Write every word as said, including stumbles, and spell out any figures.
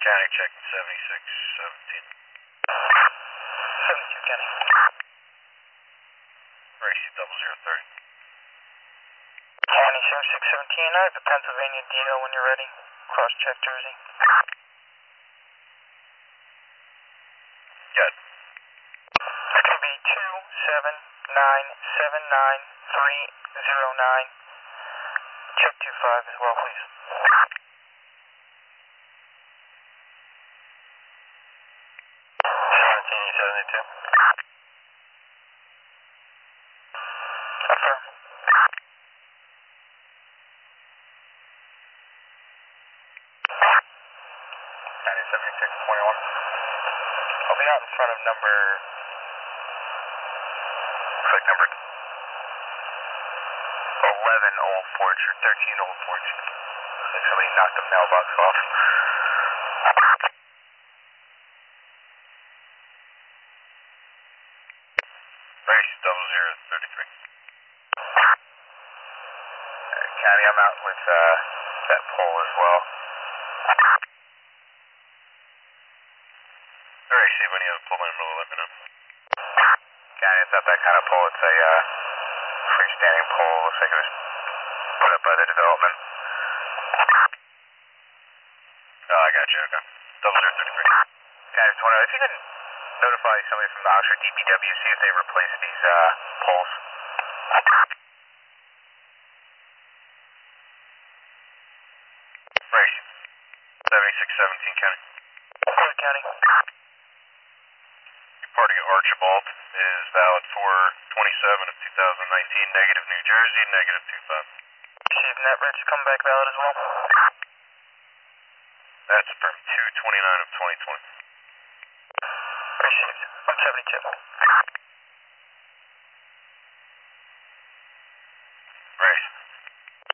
County check seventy-six seventeen. seventy-two County. Racy double zero thirty. County seventy-six seventeen, I have a Pennsylvania D O when you're ready. Cross check Jersey. Good. It's going to be two seven nine seven nine three zero nine. Check two five as well, please. seventeen seventy-two. Affirm. County seventy-six twenty-one. I'll be out in front of number. Looks like number eleven Old Forge or thirteen Old Forge. Looks like somebody knocked the mailbox off. Race double zero thirty three. County, I'm out with uh, that pole as well. Race, when you have a pole in the middle, let me know. County, it's not that kind of pole. It's a uh, freestanding pole. Looks like it was put up by the development. Oh, I got you. Okay. double zero thirty three. County, just wondering if you can notify somebody from the Oxford D P W, see if they replace these uh, poles. Race seventy-six seventeen County. Ford County. Departing at Archibald is valid for twenty-seven of two thousand nineteen, negative New Jersey, negative two five. Received net reg come back valid as well. That's from two twenty-nine of twenty twenty. Received. one seventy-two. Race